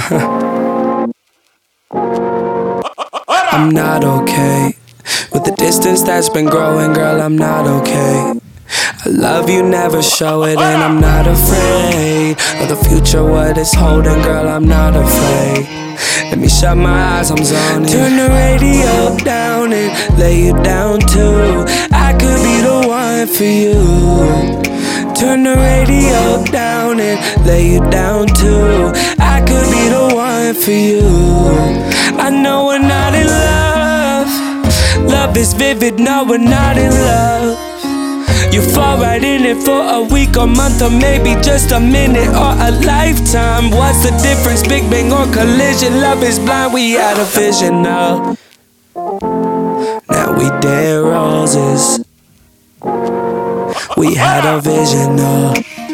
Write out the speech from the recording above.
I'm not okay with the distance that's been growing, girl, I'm not okay. I love you, never show it, and I'm not afraid of the future, what it's holding, girl, I'm not afraid. Let me shut my eyes, I'm zoning. Turn the radio down and lay you down too. I could be the one for you. Turn the radio down and lay you down too. I could be the one for you. I know we're not in love. Love is vivid, no, we're not in love. You fall right in it for a week, a month, or maybe just a minute or a lifetime. What's the difference, Big Bang or collision? Love is blind, we had a vision now. Now we dead roses. We had a vision now.